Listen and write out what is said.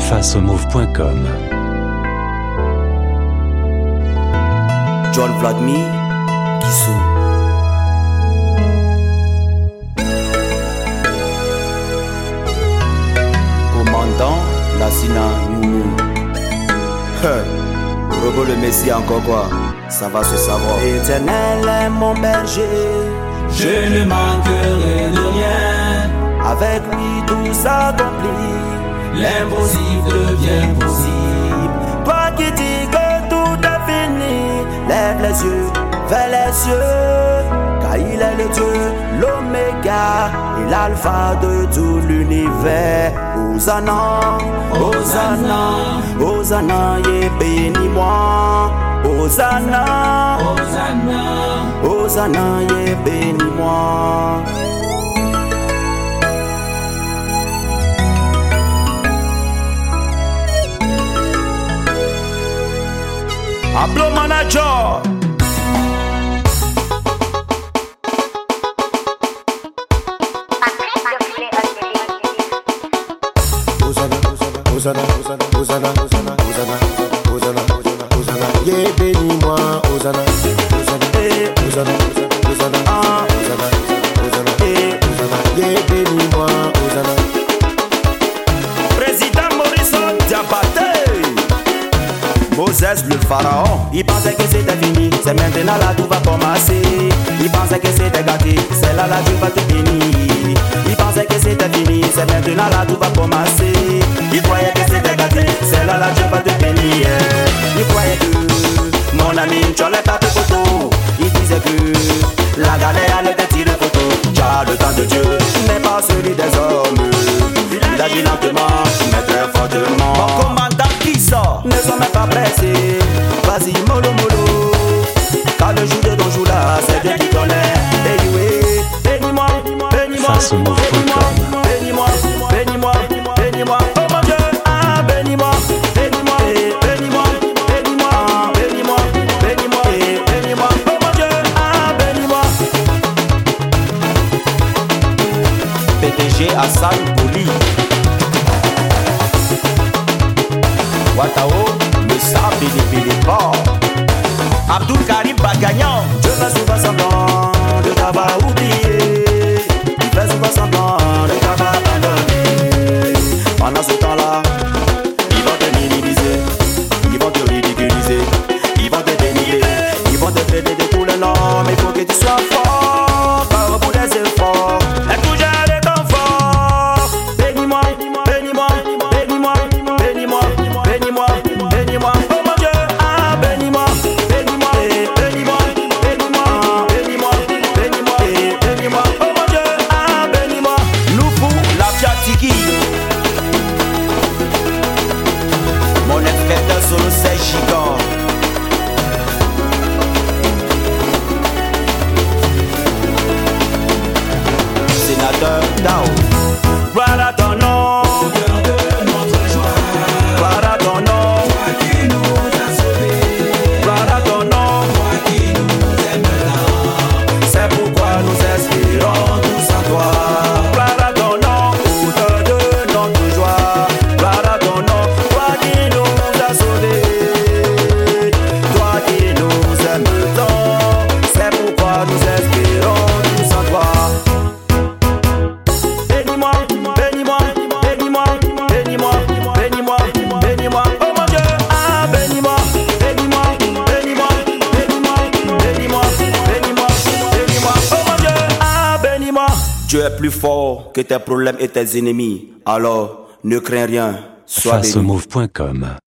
faceaumauve.com. John Vladimir Kissou. Commandant Lassina Youmou. Robo le Messie encore quoi, ça va se savoir. Éternel est mon berger, je ne manquerai de rien. Avec lui tout s'accomplit, l'impossible devient possible. Toi qui dis que tout est fini, lève les yeux vers les cieux, car il est le Dieu, l'oméga et l'alpha de tout l'univers. Hosanna, Hosanna, Hosanna, yeah, bénis-moi. Hosanna, Hosanna, Hosanna, yeah, bénis-moi. Pablo Manager. Hosanna, Hosanna, Hosanna, Hosanna, Hosanna, Hosanna, Hosanna, yeah, bénis-moi, Hosanna, Hosanna, Hosanna, Hosanna, Hosanna, Hosanna, yeah, bénis-moi, Hosanna. Président Morrison Diabaté. Moses le pharaon, il pensait que c'était fini, c'est maintenant là tout va commencer. Il pensait que c'était gâté, c'est là Dieu va te bénir. Il pensait que c'était fini, c'est maintenant là tout va commencer. Il croyait que c'était gâté, c'est là Dieu va te bénir. Il croyait que mon ami tu allais pas de photo. Il disait que la galère allait te tirer photo. Car le temps de Dieu n'est pas celui des hommes. Il a dit lentement, mais très fortement. Mon commandant qui sort, ne sont même pas pressés. Vas-y, mollo mollo. Car le jour de ton jour là, c'est Dieu qui connaît. Et oui, bénis-moi, bénis-moi, faceaumauve.com. bénis-moi, bénis-moi, bénis-moi. Oh mon Dieu, ah bénis-moi, bénis-moi, bénis-moi, bénis-moi, bénis-moi, bénis-moi, bénis-moi. Oh mon Dieu, ah bénis-moi. PDG Hassan Poli. Watao, le sable et les ports. Abdul Karim Bagagnant. Dieu fait souvent semblant de t'avoir oublié. Il fait souvent semblant de t'avoir abandonné. Pendant ce temps-là, ils vont te minimiser, ils vont te ridiculiser, ils vont te dénier, ils vont te traiter de tout le nom. Mais il faut que tu sois fort, par pour des efforts. Et toujours avec confort. Bénis-moi, bénis-moi, bénis-moi, bénis-moi, bénis-moi, bénis-moi. Oh mon Dieu, ah bénis-moi, bénis-moi, bénis-moi, bénis-moi, bénis-moi, bénis-moi, bénis-moi. Oh mon Dieu, ah bénis-moi. Nous fous la fiatiki. Mon inspecteur solo c'est gigant. Sénateur Dao. Voilà ton nom. cœur de notre joie, Voilà ton nom. toi qui nous as sauvés, Voilà ton nom. toi qui nous aimes là. C'est pourquoi nous espérons tous en toi. Voilà ton nom, auteur de notre joie. Voilà ton nom, toi qui nous as sauvés. Toi qui nous aimes tant. C'est pourquoi nous espérons tous en toi. Bénis-moi, bénis-moi, bénis-moi, bénis-moi, bénis-moi, bénis-moi. Oh mon Dieu, ah bénis-moi, bénis-moi, bénis-moi, bénis-moi, bénis-moi, bénis-moi, bénis-moi. Oh mon Dieu, ah bénis-moi. Dieu est plus fort que tes problèmes et tes ennemis. Alors, ne crains rien, sois béni. faceaumauve.com.